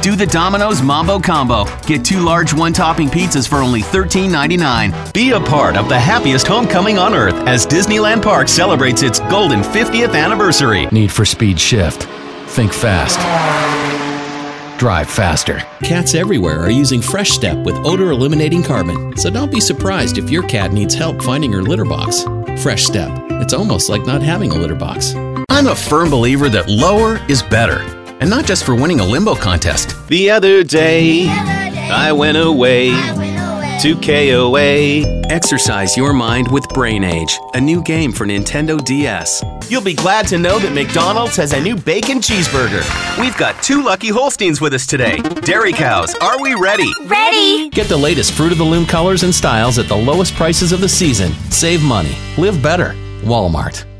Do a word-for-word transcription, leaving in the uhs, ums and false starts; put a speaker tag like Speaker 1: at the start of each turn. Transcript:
Speaker 1: Do the Domino's Mambo Combo. Get two large one-topping pizzas for only thirteen ninety-nine. Be a part of the happiest homecoming on earth as Disneyland Park celebrates its golden fiftieth anniversary.
Speaker 2: Need for speed shift. Think fast. Drive faster.
Speaker 3: Cats everywhere are using Fresh Step with odor-eliminating carbon, so don't be surprised if your cat needs help finding her litter box. Fresh Step. It's almost like not having a litter box.
Speaker 1: I'm a firm believer that lower is better. And not just for winning a limbo contest.
Speaker 4: The other day, I went away to K O A.
Speaker 1: Exercise your mind with Brain Age, a new game for Nintendo D S.
Speaker 4: You'll be glad to know that McDonald's has a new bacon cheeseburger. We've got two lucky Holsteins with us today. Dairy cows, are we ready?
Speaker 5: Ready!
Speaker 2: Get the latest Fruit of the Loom colors and styles at the lowest prices of the season. Save money. Live better. Walmart.